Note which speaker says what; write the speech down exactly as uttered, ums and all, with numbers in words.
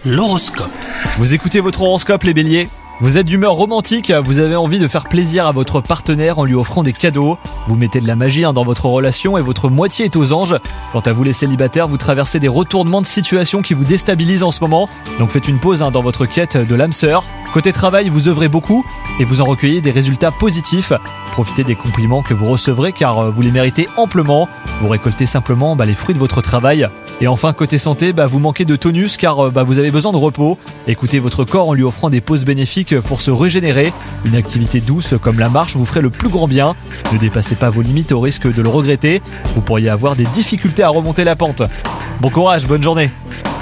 Speaker 1: L'horoscope.
Speaker 2: Vous écoutez votre horoscope les béliers ? Vous êtes d'humeur romantique, vous avez envie de faire plaisir à votre partenaire en lui offrant des cadeaux. Vous mettez de la magie hein, dans votre relation et votre moitié est aux anges. Quant à vous les célibataires, vous traversez des retournements de situation qui vous déstabilisent en ce moment. Donc faites une pause hein, dans votre quête de l'âme sœur. Côté travail, vous œuvrez beaucoup et vous en recueillez des résultats positifs. Profitez des compliments que vous recevrez car vous les méritez amplement. Vous récoltez simplement bah, les fruits de votre travail. Et enfin, côté santé, bah, vous manquez de tonus car bah, vous avez besoin de repos. Écoutez votre corps en lui offrant des pauses bénéfiques pour se régénérer. Une activité douce comme la marche vous ferait le plus grand bien. Ne dépassez pas vos limites au risque de le regretter. Vous pourriez avoir des difficultés à remonter la pente. Bon courage, bonne journée.